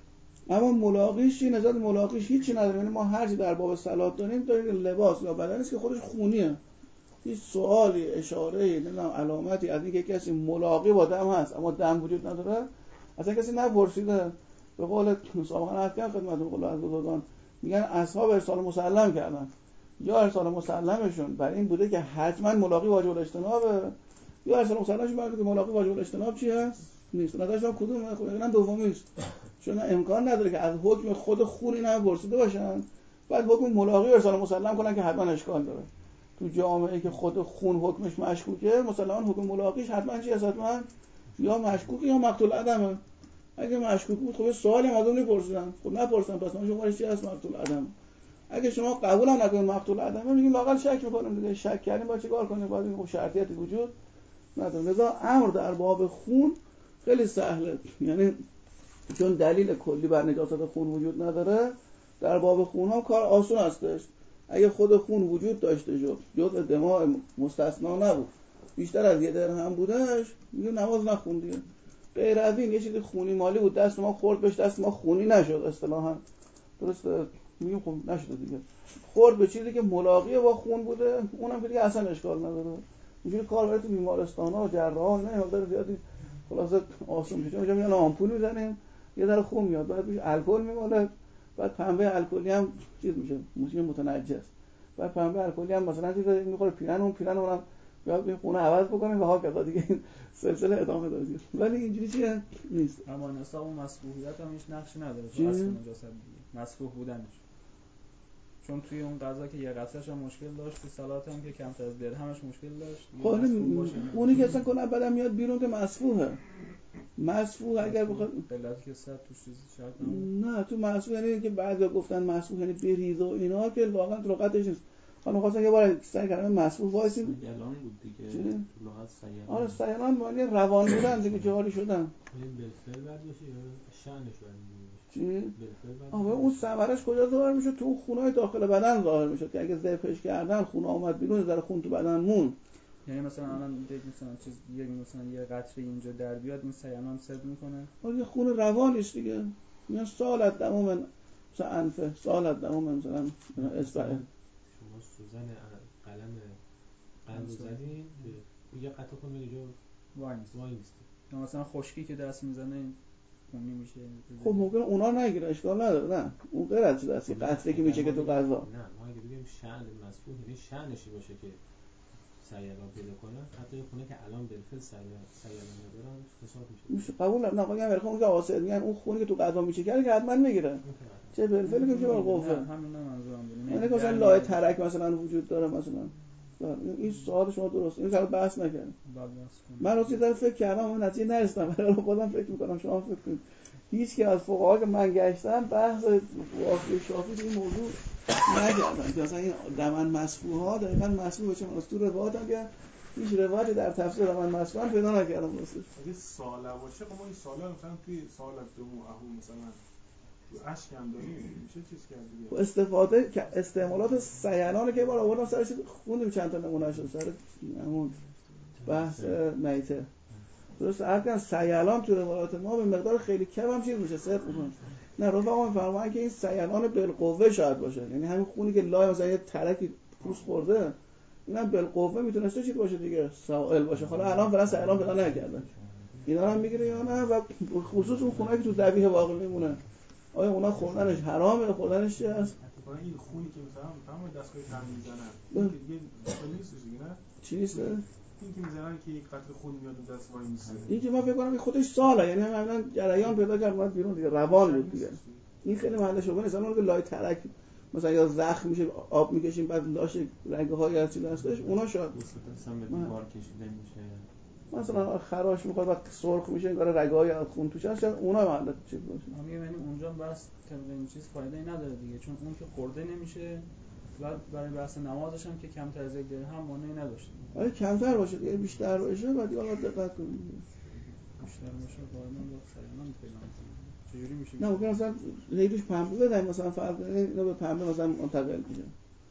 اما ملاقیش نجات ملاقیش هیچی نداره، یعنی ما هر چی در باب صلات داریم لباس یا بدنی است که خودش خونیه، هیچ سوالی اشاره‌ای نمیدونم علامتی از اینکه کسی ملاقی با دم هست اما دم وجود نداره اصلا کسی نپرسیده. به قول سابقا عرض کردم خدمتتون، به قول از بزرگان میگن اصحاب ارسال مسلم کردن، یا ارسال مسلمشون برای این بوده که حتما ملاقی واجب الاجتنابه، یا ارسال مسلمشون برای که ملاقی واجب الاجتناب چی هست؟ نیست. نظرشون کدومه؟ خب اینا دومیست. چون امکان نداره که از حکم خود خون اینا پرسیده باشن بعد حکم ملاقی ارسال مسلم کنن که حتما اشکال داره. تو جامعه که خود خون حکمش مشکوکه، مسلمان حکم ملاقیش حتما چی هست؟ حتما یا مشکوک یا مقتول عدمه. اگه مشکوک بود خب سوالی هم از اون میپرسیدن، خب نپرسیدن، پس ما شما چی هست؟ مقتول عدم. اگه شما قبول هم نکنید مقتول عدمه، میگیم لااقل شک میکنیم دیگه. شک کردیم باید چیکار کنیم؟ باید بگیم خب شرطیاتی وجود نداره. لذا امر در باب خون خیلی سهله، یعنی چون دلیل کلی بر نجاست خون وجود نداره، در باب خون هم کار آسون هستش. اگه خود خون وجود داشته شد، جزء دماء مستثنا نبود، بیشتر از یه درهم بودش، میگه نماز نخون دیگه. غیر از این یه چیزی خونی مالی بود، دست ما خورد بهش، دست ما خونی نشد اصطلاحاً، درسته؟ میگیم خب نشد دیگه. خورد به چیزی که ملاقی با خون بوده، اونم که دیگه اصلا اشکال نداره. اینجوری کار برای تو بیمارستان‌ها و جراح‌ها اینا مقدار زیادی خلاصه آسون میشه. اونجا میان آمپول میزنیم، یه ذره خون میاد، بعد روش الکل میماله، بعد پنبه الکلی هم چیز میشه متنجس، بعد پنبه الکلی هم مثلا چیز میخوره پیرن، اون پیرن اونم بیاد این خونه عوض بکنیم و هاکذا دیگه سلسله ادامه داره. ولی اینجوری چیه نیست. اما نصاب و مسفوحیت هم هیچ نقشی نداره تو اصل نجاست دیگه، مسفوح بودنش. چون توی اون قضا که یه قطعش هم مشکل داشت، تو صلات هم که کمتر از درهمش مشکل داشت. خب اونی که اصلا کنه بعدم میاد بیرون که مسفوحه. مسفوح اگر بخواد علتی که صد توش چیزی شرط نمون. نه تو مسفوح یعنی که بعضیا گفتن مسفوح یعنی بریز و اینا که واقعا تو لغتش نیست. خانم خواستن یه بار سعی کردن مسفوح وایسین. سیلان بود دیگه. تو لغت سیلان. آره سیلان معنی روان بودن دیگه، جاری شدن. این بالفعل بعد باشه یا شأنش بعد چی؟ بالفعل بعد. اون ثمرش کجا ظاهر میشه؟ تو خونای داخل بدن ظاهر میشه که اگه ذبحش کردن خون اومد بیرون، ذره خون تو بدن مون. یعنی مثلا الان مثلا چیز مثلا یه قطره اینجا در بیاد، این سیلان سد میکنه. آره خون روانیش دیگه. میان سالت دمو من مثلا انفه، سالت دمو من مثلا اصبعه. شما سوزن قلم زدین یه قطره خون اینجا وای نیست. مثلا خشکی که دست میزنه خونی میشه. خب ممکن اونا نگیره، اشکال نداره. نه اون غیر از چیز هستی قطره که میشه که تو غذا. نه ما اگه بگیم شأن مسفوح یعنی شأنشی باشه که سیلان پیدا کنه، حتی یه خونه که الان بالفعل سیلان ندارن حساب میشه قبول نه میگم برخون که واسه میگن اون خونی که تو غذا میشه که حتما میگیره، چه بالفعل که چه بالقوه. همین منظورم بود. یعنی مثلا لای ترک مثلا وجود داره مثلا. این سوال شما درسته، این کارو بحث نکنید. من روزی دارم فکر کردم اون نتیجه نرسیدم، ولی خودم فکر میکنم شما فکر کنید. هیچ که از فقها که من گشتم بحث وافی شافی تو این موضوع نکردن که مثلا این دمن مسفوحا دقیقاً مسفوح بشه. من تو روایت هم که هیچ روایتی در تفسیر دمن مسفوحا پیدا نکردم واسه. اگه ساله باشه خب ما این ساله مثلا توی سالت دمو اهو مثلا تو اشک هم داریم میشه چیز کرد دیگه. استفاده که استعمالات سیلانه که بار آوردم سرش خوندیم چند تا نمونه شد سر همون بحث میته. درست هرکن سیلان تو روایات ما به مقدار خیلی کم هم چیز میشه صدق میکنه. نه رفقا میفرمایند که این سیلان بالقوه شاید باشه، یعنی همین خونی که لای مثلا یه ترکی پوست خورده اینم بالقوه میتونسته چیز باشه دیگه، سائل باشه. حالا الان فعلا سیلان پیدا نکردن، اینا هم میگیره یا نه؟ و خصوص اون خونایی که تو ذبیحه واقع میمونه، آیا اونا خوردنش حرامه یا خوردنش چی است؟ این خونی که مثلا تمام دستگاه تن میزنن دیگه نیست دیگه، نه چی نیست؟ این که میزنن که یک قطره خون میاد اون دست وای میسه. این که ما فکر کنم خودش ساله، یعنی همین جریان پیدا کرد اومد بیرون دیگه، روان بود دیگه. این خیلی محل شوبه نیست. اون که لای ترک مثلا یا زخم میشه آب میکشیم بعد داش رگ‌های از چیز هستش، اونا شاید مثلا به دیوار کشیده میشه، مثلا خراش میخواد بعد سرخ میشه انگار رگ‌های از خون توش هست، اونا محل چیز باشه. میگم یعنی اونجا بس طبق این چیز فایده‌ای نداره دیگه، چون اون که خورده نمیشه و برای بحث نمازش هم که کمتر از یک درهم مانعی نداشت. آره کمتر باشه یه بیشتر باشه بعد حالا دقت کنید. بیشتر باشه قانون با سیلان پیدا می‌کنه. چجوری میشه؟ نه ممکن مثلا ریدش پنبه بدن مثلا فرق اینو به پنبه مثلا منتقل میشه.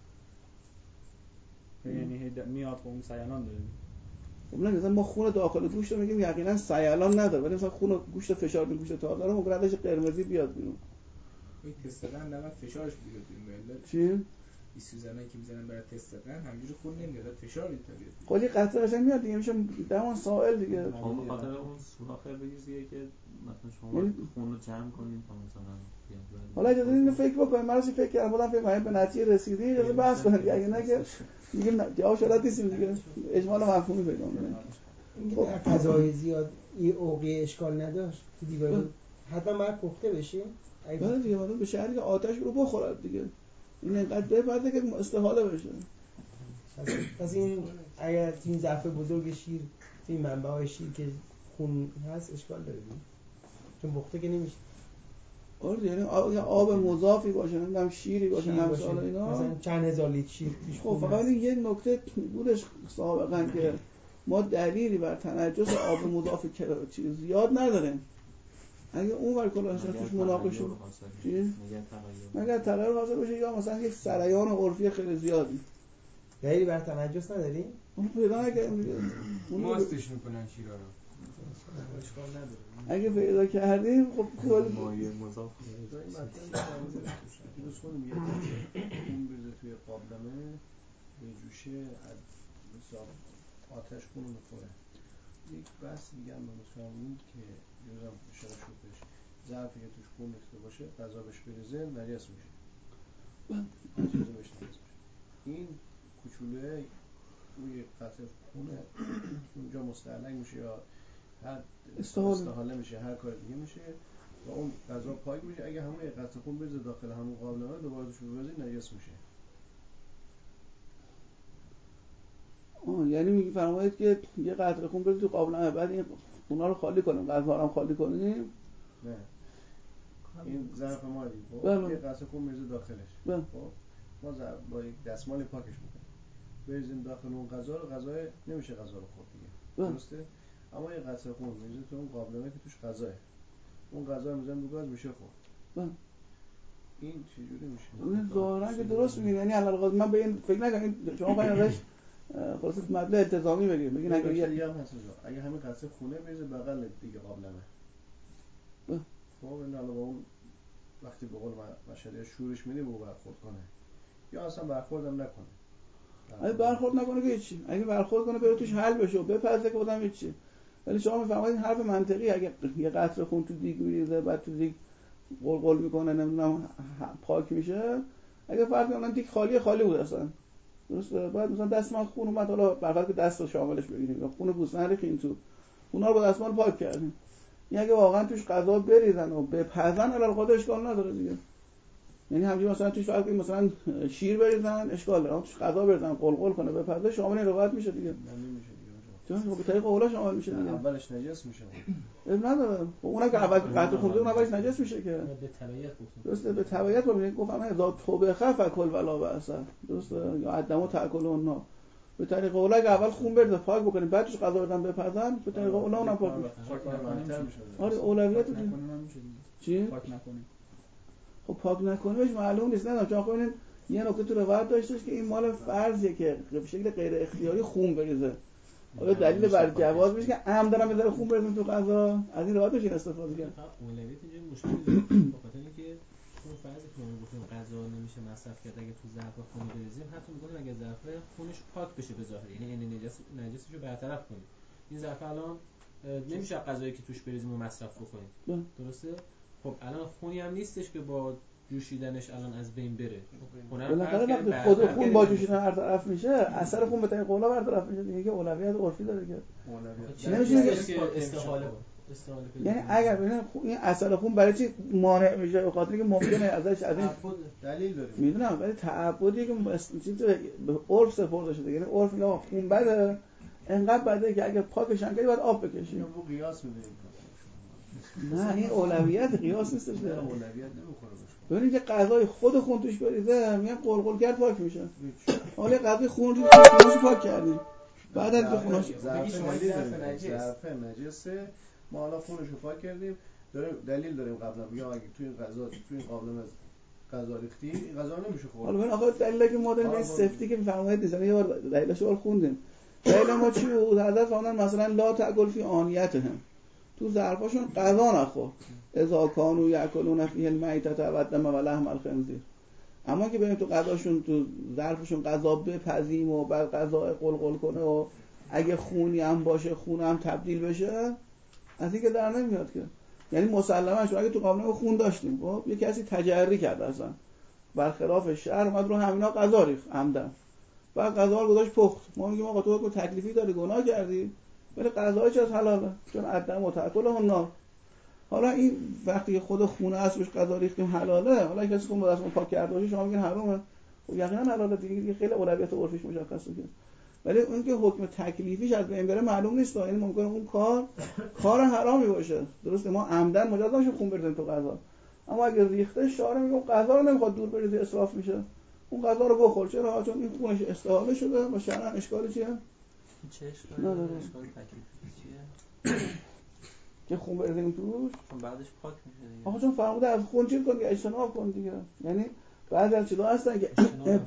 یعنی میاد اون سیلان داره. خب نه مثلا ما خون داخل گوشت رو میگیم یقینا سیلان نداره، ولی مثلا خون گوشت فشار به گوشت تار داره ممکن ازش قرمزی بیاد بیرون. این تست دادن نباید فشارش بیاد بیرون. چی؟ این سوزنایی که میزنن برای تست قند همینجوری خون نمیاد، فشار اینطوریه. خودی قطره قشنگ میاد دیگه، میشه دمان سائل دیگه. شما به خاطر اون سوراخه بگیریه که مثلا شما خون رو جمع کنین تا مثلا حالا اجازه اینو فکر بکنیم. من راستش فکر کردم بودم فکر به نتیجه رسیدی اجازه بحث کنیم دیگه، اگه نه که دیگه جواب شرط نیستیم دیگه، اجمال مفهومی پیدا می‌کنیم. خب غذای زیاد این عقیه اشکال نداشت تو دیوار حتما باید پخته بشه. بله دیگه به شهری که آتش رو بخورد دیگه، این اینقدر بپرده که استحاله بشه. پس این اگر تو این ظرف بزرگ شیر تو این منبع‌های شیر که خون هست اشکال داره دیگه، چون پخته که نمیشه. آره یعنی آب مضافی باشه، نمیدونم شیری باشه، همسال اینا مثلا چند هزار لیتر شیر توش. خب فقط یه نکته بودش سابقا که ما دلیلی بر تنجس آب مضاف چیز زیاد نداریم. اگه اون ور کلاش توش مناقشه چی؟ مگر تغییر حاصل بشه یا مثلا یک سریان عرفی خیلی زیادی. دلیلی بر تنجس نداریم؟ اون پیدا نکردیم دیگه. ماستش میکنن شیرا رو. اشکال نداره. اگه پیدا کردیم خب کل مایع مضاف این مطلب درست کنیم یه خون بریزه توی قابلمه به جوشه مثلا آتش خون رو میخوره. یک بحث دیگه هم بودیم که دیروزم اشاره شد بهش، ظرفی که توش خون ریخته باشه غذا بهش بریزه نجس میشه. چیزی بهش نجس میشه. این کوچولوه روی قطعه خونه اونجا مستعلق میشه یا هر استحاله میشه، هر کار دیگه میشه و اون غذا پاک میشه. اگه همون یه قطعه خون بریزه داخل همون قابلمه دوباره توش بریزه نجس میشه. یعنی میگی فرمایید که یه قطره خون بریزید تو قابلمه، بعد این اونا رو خالی کنیم، غذا رو هم خالی کنیم. نه این ظرف ما دیگه خب یه قطره خون بریزه داخلش، خب ما با یک دستمال پاکش میکنیم بریزیم داخل اون غذا رو، غذای نمیشه غذا رو خورد دیگه، درسته؟ اما یه قطره خون میریزه تو اون قابلمه که توش غذاه، اون غذا رو میذاریم رو گاز میشه خورد. این چجوری میشه؟ این ظاهرا که درست میگین، یعنی علاوه من به این فکر نکنم شما باید خلاص مبلغ التزامی بگین اگه یه هم هست اگه همین قطعه خونه بریزه بغل دیگه قابلمه، خب این علاوه اون وقتی به قول مشهدی شورش میده به برخورد کنه یا اصلا برخوردم نکنه. اگه برخورد نکنه که چی؟ اگه برخورد کنه بره توش حل بشه و بپزه که بودم هیچی. ولی شما میفهمید این حرف منطقی، اگه یه قطره خون تو دیگ میریزه بعد تو دیگ قلقل میکنه نمیدونم پاک میشه، اگه فرض کنن دیگ خالی بود اصلا، درسته؟ بعد مثلا دستمال خون اومد، حالا برفرض که دست رو شاملش بگیریم یا خون گوسفند ریختیم تو، اونا رو با دستمال پاک کردیم. این اگه واقعا توش غذا بریزن و بپزن علاوه خود اشکال نداره دیگه. یعنی همینجوری مثلا توش فرض کنیم مثلا شیر بریزن اشکال داره، توش غذا بریزن قلقل کنه بپزه شامل روایت میشه دیگه. نمیشه دیگه. چون به طریق اولا شامل میشه دیگه. اولش نجس میشه. نداره. اونم که اول قطع خونده اون اولش نجس میشه که. به تبعیت گفتم. درسته به تبعیت گفتم اذا توبه فکل ولا بأس. درسته یا عدمو تاکل اونها. به طریق اولا که اول خون برده پاک بکنیم بعدش غذا بدن بپزن، به طریق اولا اونم پاک میشه. آره اولویت نکنیم هم میشه دیگه. چی؟ پاک نکنیم. خب پاک نکنیمش معلوم نیست، نه چون خب این یه نکته تو روایت داشتش که این مال فرضیه که به شکل غیر اختیاری خون بریزه. آیا دلیل بر جواز میشه که عمد دارم بذاره خون بریزن تو غذا؟ از این روایت میشه استفاده کرد. اولویت اینجا مشکلی داره به خاطر اینکه اون فرضی که ما گفتیم غذا نمیشه مصرف کرد اگه تو ظرف خون بریزیم، حتی میگن اگه ظرف خونش پاک بشه به ظاهر، یعنی این نجسش رو برطرف کنیم. این ظرف الان نمیشه غذایی که توش بریزیم و مصرف بکنیم. درسته؟ خب الان خونی هم نیستش که با جوشیدنش الان از بین بره. بالاخره وقتی خود خون با جوشیدن برطرف میشه، اثر خون به طریق قولا برطرف میشه دیگه، که اولویت عرفی داره که نمیشه استحاله یعنی اگر ببینید این اثر خون برای چی مانع میشه؟ به خاطر اینکه ممکنه ازش از این دلیل داره میدونم، ولی تعبدی که چیز به عرف سپرده شده، یعنی عرف میگه خون بده انقدر بده که اگه پاکش هم کنی باید آب بکشی. اینو رو قیاس می‌دونیم. نه این اولویت قیاس نیستش. نه اولویت نمیخوره باشه. ببینید که غذای خود خون توش بریزه میگن قلقل کرد پاک میشه. حالا غذای خون رو خونش پاک کردیم بعد از خونش ظرف نجسه، ما حالا خونش رو پاک کردیم، داریم دلیل داریم قبلا میگم اگه توی این غذا توی این قابلمه غذا ریختی این غذا نمیشه خورد. حالا ببین آخه دلیلی که ما داریم این سفتی که میفرمایید دیزنه یه بار دلیلش رو خوندیم. دلیل ما چی بود؟ حضرت فرمودن مثلا لا تاکل فی آنیتهم، تو ظرفاشون غذا نخور. اذا کانوا یاکلون فیه المیتة والدم ولحم الخنزیر. اما که بریم تو غذاشون تو ظرفشون غذا بپزیم و بعد غذا قلقل کنه و اگه خونی هم باشه خون هم تبدیل بشه، از این که در نمیاد که. یعنی مسلما شما اگه تو قابلمه خون داشتیم، خب یه کسی تجری کرد اصلا برخلاف شرع اومد رو همینا غذا ریخت عمدن، بعد غذا رو گذاشت پخت، ما میگیم آقا تو حکم تکلیفی داری، گناه کردی، ولی غذا چه حلاله، چون عدم متأکله النار. حالا این وقتی که خود خونه است روش غذا ریختیم حلاله، حالا کسی خون با دستمون پاک کرده باشه شما میگین حرامه، خب یقینا حلاله دیگه، خیلی اولویت عرفیش مشخصه که. ولی اون که حکم تکلیفیش از بین بره معلوم نیست، یعنی ممکنه اون کار حرامی باشه. درسته ما عمدن مجاز نمیشه خون بریزیم تو غذا، اما اگه ریخته شارع میگه غذا رو نمیخواد دور بریزی اسراف میشه، اون غذا رو بخور. چرا؟ چون این خونش استحاله شده و شرعاً اشکالی چیه؟ چه اشکالی نداره. اشکال تکلیفی چیه؟ که خون بریزیم توش، چون بعدش پاک میشه دیگه. آقا چون فرموده از خون چیز کن دیگه، اجتناب کن دیگه. یعنی بعضی از چیزا هستن که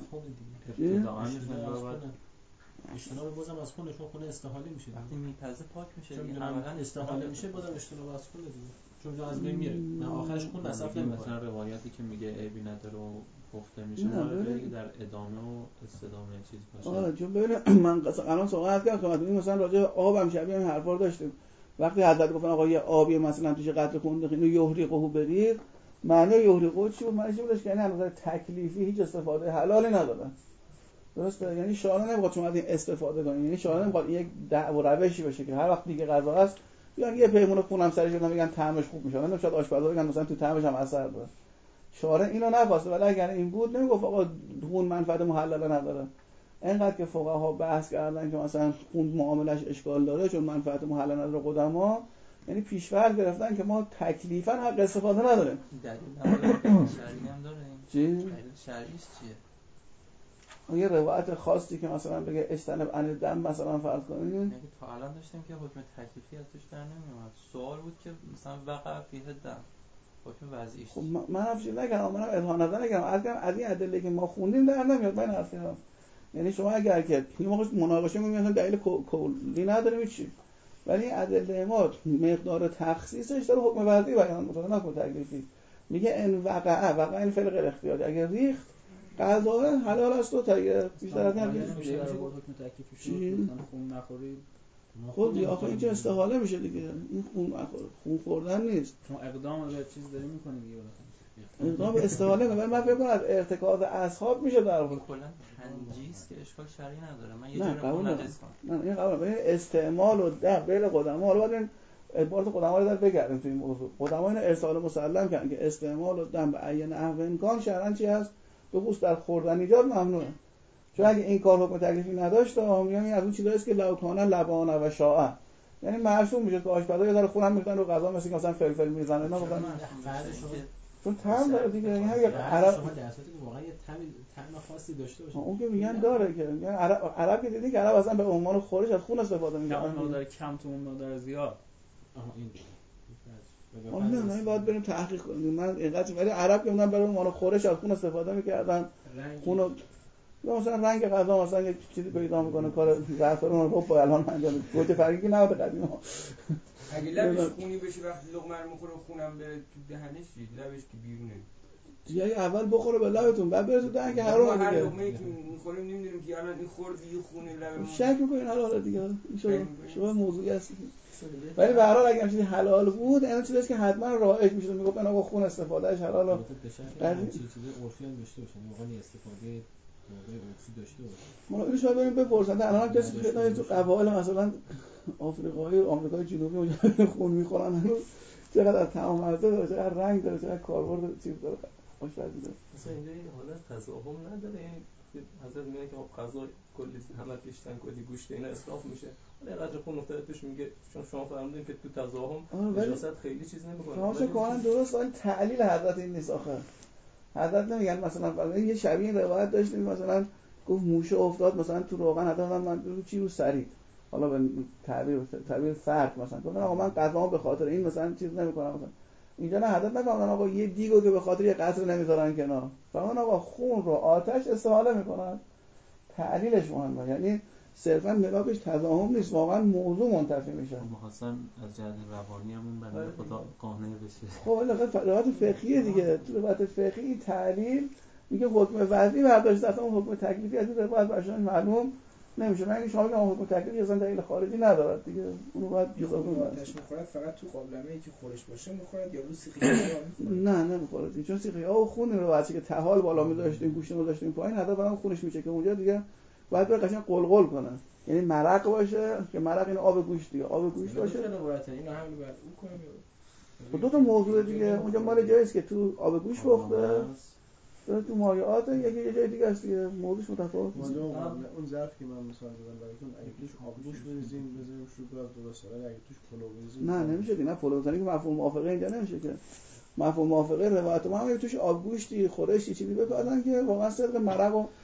اجتناب بازم از خونه، چون خونه استحاله میشه وقتی میپزه پاک میشه چون دیگه. عملاً استحاله میشه بازم اجتناب از خونه دیگه، چون از بین میره، نه آخرش خون مصرف نمیکنه. مثلا روایتی که میگه عیبی نداره و گفته میشه مال دیگه در ادامه و استدامه چیز باشه. آره چون ببین من قبلا صحبت کردم مثلا راجع به آب هم شبیه این حرفا رو داشتیم. وقتی حضرت گفتن آقا یه آبی مثلا توش قطره خون اینو یهریقه بریز، معنی یهریقه چی بود؟ معنیش بودش که یعنی از نظر تکلیفی هیچ استفاده حلالی نداره. درسته؟ یعنی شارع نمیخواد شما از این استفاده کنید، یعنی شارع نمیخواد یک دعوا روشی بشه که هر وقت دیگه غذا هست بیان یه پیمون خونم سرش بدن میگن طعمش خوب میشه، نه شاید آشپزا بگن مثلا تو طعمش هم اثر داره. شارع اینو نخواسته، ولی اگر این بود نمیگفت آقا خون منفعت محلله نداره. اینقدر که فقها بحث کردن که مثلا خون معاملش اشکال داره چون منفعت محلله نداره، قدما یعنی پیش‌فرض گرفتن که ما تکلیفاً حق استفاده نداریم. دلیل نداره، شرعی هم داره. چی؟ دلیل شرعیش چیه؟ یه روایت خاصی که مثلا بگه اجتنب عن دم مثلا فرض کنید. یعنی تا الان داشتیم که حکم تکلیفی ازش در نمیومد. سوال بود که مثلا وقع فیه دم حکم وضعیش. خب من هم چیز نگم، منم اظهار نظر نگم، از این ادله که ما خوندیم در نمیاد من حرف کردم. یعنی شما اگر که این موقع مناقشه میگن دلیل کلی نداریم چی، ولی ادله ما مقدار تخصیصش داره حکم وضعی بیان میکنه نه حکم تکلیفی. میگه ان وقع این فعل غیر اختیاری، اگر ریخت قضا حلال است و تا بیشتر از این نمیشه در حکم تکلیفی مثلا خون نخورید. خود یا آخه اینجا استحاله میشه دیگه، این خون خوردن نیست، شما اقدام به چیز داری میکنی دیگه. اقدام به استحاله نه، من فکر کنم از ارتکاز اصحاب میشه در واقع. کلا تنجیس که اشکال شرعی نداره. من یه جوری خون نجس کنم. نه این قبول ببین استعمال و دبل قدما، حالا بعد این عبارت قدما رو بگردیم تو این موضوع. قدما اینو ارسال مسلم کردن که استعمال و دم به عین نحو امکان شرعاً چی هست؟ به خصوص در خوردن ایجاد ممنوعه. چون اگه این کار حکم تکلیفی نداشت میگم این از اون چیزایی است که لوکانه لبانه و شاء، یعنی معصوم میشه که آشپزا یه ذره خونم میذارن رو غذا، مثلا مثلا فلفل میزنه نه گفتن چون طعم داره دیگه. یعنی اگه عرب شما در صورتی که واقعا یه طعم خاصی داشته باشه، اون که میگن داره که یعنی عرب که دیدی که عرب اصلا به عنوان خورش از خون استفاده میکنن، اون مقدار کم تو اون مقدار زیاد. این نه باید بریم تحقیق کنیم. من اینقدر ولی عرب که اونم برای عنوان خورش از خون استفاده میکردن. خونو یا مثلا رنگ غذا مثلا یه چیزی پیدا میکنه کار زعفران رو با الان انجام میده. گوجه فرنگی نبود قدیما. اگه لبش خونی بشه وقتی لقمه رو میخوره خونم بره تو دهنش، لبش که بیرونه دیگه اول بخوره به لبتون بعد بره تو دهن که حرام دیگه. هر لقمه‌ای که میخوریم نمیدونیم که الان این خورد یه خونه لب شک میکنین حلاله دیگه. این شما موضوعی هست. ولی به هر حال اگه چیزی حلال بود این چیزی است که حتما رایج میشد، میگفتن آقا خون استفادهش حلاله. این چیزی عرفی هم داشته باشه، واقعا استفاده موقع عرفی داشته باشه. ما اینو شاید بریم بپرسن الان هم کسی پیدا تو قبایل مثلا آفریقایی و آمریکای جنوبی اونجا خون میخورن هنوز چقدر از طعم مزه داره، چقدر رنگ داره، چقدر کاربرد چیز داره، آشپزی داره. مثلا اینجا این حالت تضاهم نداره، یعنی حضرت میگه که غذا کلی همه پیشتن کلی گوشت اینا اسراف میشه، ولی قدر خون افتاده توش میگه چون شما فرمودین که تو تضاهم نجاست خیلی چیز نمیکنه. شما کاملا درست، ولی تعلیل حضرت این نیست آخه. حضرت نمیگن مثلا یه شبیه روایت داشتیم مثلا گفت موشه افتاد مثلا تو روغن، حتی من رو چی رو سرید، حالا به تعبیر فرق مثلا گفتن آقا من غذامو به خاطر این مثلا چیز نمیکنم. مثلا اینجا نه حضرت نگفتن آقا یه دیگو که به خاطر یه قطره نمیذارن کنار، فرمان آقا خون رو آتش استحاله میکنن. تعلیلش مهمه، یعنی صرفا ملاکش تضاهم نیست، واقعا موضوع منتفی میشه. مخاصم از جهت روانی همون بنده خدا قانع بشه. خب حالا روایت فقهیه دیگه، تو روایت فقهی تعلیل میگه حکم وضعی برداشت، اصلا اون حکم تکلیفی از این روایت براشون معلوم نمیشه. من اگه شما بگم حکم تکلیفی اصلا دلیل خارجی ندارد دیگه، اونو باید جدا کنید. آتش میخورد فقط تو قابلمه‌ای که خورش باشه میخورد یا رو سیخی ها میخورد؟ نه نمیخورد، چون سیخی ها و خون رو واسه که طحال بالا می‌ذاشتیم، گوشت رو داشتیم پایین، حتی برام خونش میشه که اونجا دیگه باید بره قشنگ قلقل کنه، یعنی مرق باشه که مرق این آب گوشت دیگه، آب گوشت باشه. اینو حمل بر او کنیم. دو تا موضوع دیگه اونجا مال جایی است که تو آب گوشت پخته، تو مایعات، یه جای دیگه است دیگه، موضوعش متفاوته. اون ظرف که من مثال زدم براتون، اگه توش آبگوش بریزیم بذاریم شوگار درسته، ولی اگه توش پلو بریزیم نه نمیشه دیگه، نه پلو زنی که مفهوم موافقه اینجا نمیشه که. مفهوم موافقه روایت ما هم توش آبگوشتی خورشتی چیزی بپردن که واقعا صدق مرق و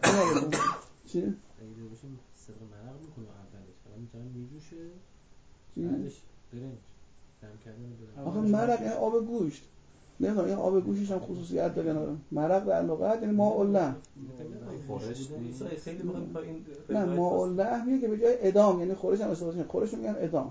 چی؟ اگه بشه صدق مرق میکنه اولش، حالا میذارم میجوشه بعدش برنج دم کردن آخه مرق یعنی آب گوشت، نمیدونم این آب گوشتش هم خصوصیت داره نه. مرق در لغت یعنی ماء اللحم. خیلی بخوام تا این نه ماء اللحم که به جای ادام، یعنی خورش هم استفاده میشه، خورش میگن ادام.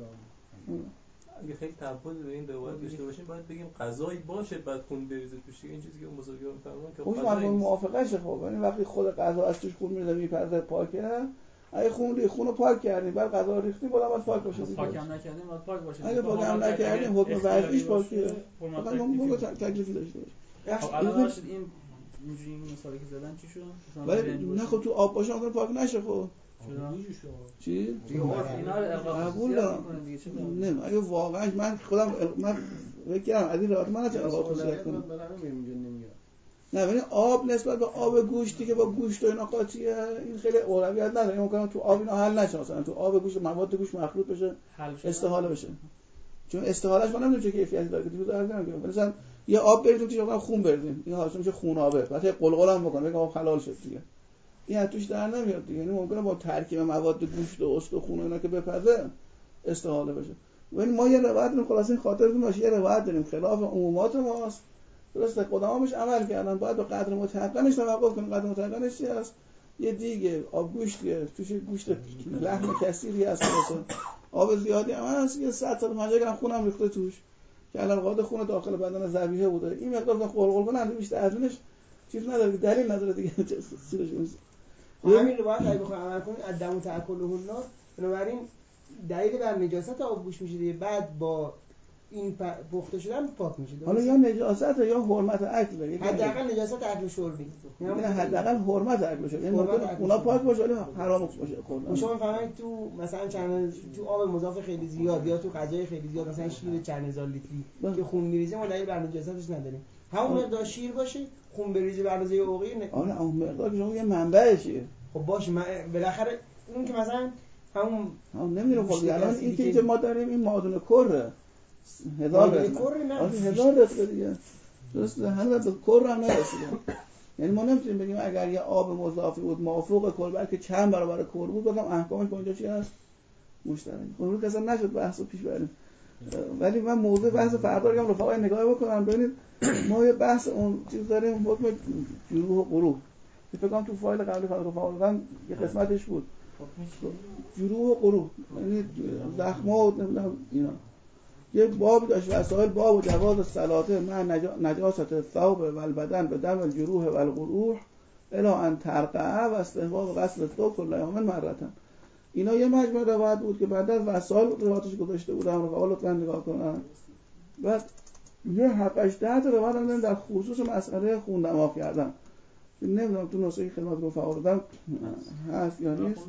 اگه خیلی تعهد به این روایت داشته باشیم باید بگیم غذایی باشه بعد خون بریزه توش، این چیزی که اون بزرگان میفرمایند که خب غذا موافقه خب، یعنی وقتی خود غذا از توش خون میره میپرزه پاکه، اگه خونو پاک کردیم بعد غذا رو ریختیم باید پاک باشه. پاکم نکردیم باید پاک باشه. اگه پاکم نکردیم حکم وضعیش پاکه، فقط اون تکلیفی داشته باشه. خب الان راشد این اینجوری مثالی که زدن چی شد؟ ولی نه خب تو آب باشه اصلا پاک نشه. خب چی؟ اینا رو قبول دارم. نه اگه واقعا من خودم فکر کردم از این روایت من چه القا خصوصیت کنم. نه ولی آب نسبت به آب گوشتی که با گوشت و اینا قاطیه، این خیلی اولویت نداره. این ممکنه تو آب اینا حل نشه، مثلا تو آب گوشت مواد گوشت مخلوط بشه استحاله بشه، چون استحالهش ما نمیدونیم چه کیفیتی داره که تو ظاهر نمیگه. مثلا یه آب بریزیم توش واقعا خون بریزیم، این حاصل میشه خون آبه، بعد قلقل هم بکنه بگم آب حلال شد دیگه، این توش در نمیاد دیگه. یعنی ممکنه با ترکیب مواد گوشت و است و خون و اینا که بپزه استحاله بشه. ولی ما یه روایت داریم، خلاص این خاطرتون باشه، یه روایت داریم خلاف عمومات ماست، درسته قداماش عمل کردن، باید به قدر متحقنش توقف کنیم. قدر متحقنش چی است؟ یه دیگه آب گوشتیه، توش گوشت لحم کثیری هست، مثلا آب زیادی هم هست، یه 150 گرم خونم ریخته توش که علالقاعده خون داخل بدن ذبیحه بوده، این مقدار قلقل کنه بیشتر از اینش چیز نداره، دلیل نداره دیگه. همین روایت اگه بخوایم عمل کنیم عدم تأکلهن، بنابراین دلیل بر نجاست آب گوشت میشه دیگه، بعد با این پخته شدن پاک میشه. حالا یا نجاست یا حرمت اکل، حداقل نجاست اکل شربی، یعنی حداقل حرمت اکل شد، یعنی اونا پاک باشه ولی حرام باشه. خب شما میفهمید تو مثلا تو آب مضاف خیلی زیاد یا تو غذای خیلی زیاد، مثلا شیر چند هزار لیتری که خون میریزه، ما دلیل بر نجاستش نداریم. همون مقدار شیر باشه خون بریزه بر اندازه عقی آره اون مقدار که شما یه منبعشه. خب باشه بالاخره اون که مثلا همون نمیدونم. خب الان این که ما داریم این مادون کره 1000 رطل دیگه، درسته، هنوز به کر هم نرسیده. یعنی ما نمیتونیم بگیم اگر یه آب مضافی بود موافق کر بلکه چند برابر کر بود، بازم احکامش اونجا چی هست؟ مشترک. اون رو اصلا نشد بحثو پیش بریم. ولی من موضوع بحث فردا رو رفقا نگاه بکنم ببینید ما یه بحث اون چیز داریم، حکم جروح و قروح که فکر کنم تو فایل قبلی خاطر رفقا دادم یه قسمتش بود. جروح و قروح یعنی زخم‌ها و نمیدونم اینا. یه باب داشت وسائل باب و جواز الصلاه مع نجاست الثوب و البدن به دم الجروح و القروح الی ان ترقع و استحباب غسل الثوب کل یوم مرتين. اینا یه مجموعه روایت بود که بعد از وسائل روایتش گذاشته بودم، رفقا لطفا نگاه کنن. بعد یه 7-8 روایت هم در خصوص مسئله خون دماغ کردن، نمیدونم تو نسخه خدمت گفتم دادم هست یا نیست.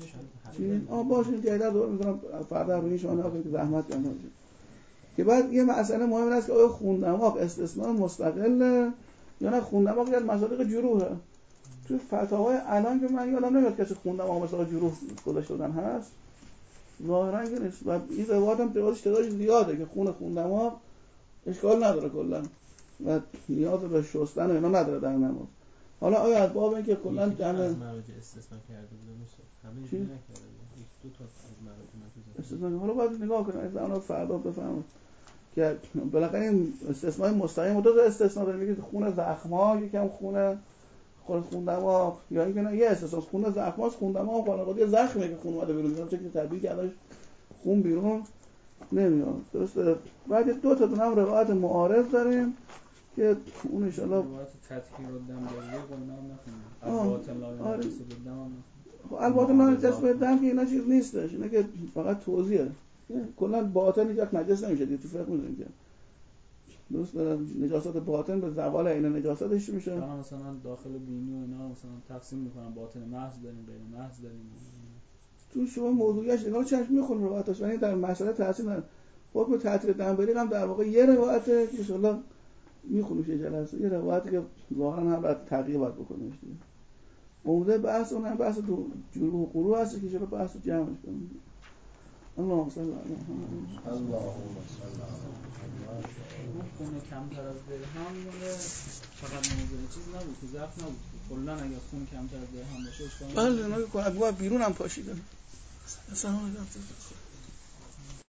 باشه جدید دور میذارم فردا روی شما نگاه که زحمت کنید. که بعد یه مسئله مهم است که آیا خون دماغ استثناء مستقله یا نه خون دماغ یاد مصادیق جروحه. تو فتاوای الان که من یادم نمیاد کسی خون دماغ مثلا جروح گذاشته بودن هست، ظاهرا که نیست. و این روایت هم تعدادش زیاده که خون دماغ اشکال نداره کلا و نیاز به شستن و اینا نداره در نماز. حالا آیا از باب این که کلا جمع مراجع استثناء کرده بودن همه چی نکرده بود، یک دو تا از مراجع استثناء. حالا باید نگاه کنید از اون فردا بفهمید که بالاخره این استثناء مستقیم دو تا استثناء داره، میگه خون زخم‌ها، یکم خون دماغ، یا اینکه نه یه استثناء خون زخم‌هاست، خون دماغ خانواده زخمه که خون اومده بیرون، چون که طبیعی که ازش خون بیرون نمیاد، درسته. بعد دو تا هم روایت معارض داریم که اون ان شاء الله روایت تطهیر و دم داریه قلنا هم نخونیم الباطن لا نجس بالدم هم نخونیم. الباطن لا نجس بالدم که اینا چیز نیستش، اینا که فقط توضیحه. کلا باطن هیچ وقت نجس نمیشه دیگه، تو فقه می‌دونیم که درست دارن نجاسات باطن به زوال عین نجاستش میشه. مثلا داخل بینی و اینا مثلا تقسیم میکنن باطن محض داریم غیر محض داریم. تو شما موضوعیش نگاه چشم میخونه روایتش، یعنی در مسئله تحصیل حکم تعطیل دنبری هم در واقع یه روایته که ان شاء الله میخونیم یه جلسه، یه روایتی که واقعا هم باید تغییر باید بکنیمش دیگه. عمده بحث اون هم بحث جروح و قروح هست که چرا بحث جمعش کنیم. اللهم صل علی محمد. اللهم صل علی محمد. خون کمتر از درهم مونه فقط موضوع چیز نبود که ضعف نبود. کلا اگه خون کمتر از درهم باشه اشکال نداره. بله، اونا که بیرون هم پاشیدن. سلام علیکم.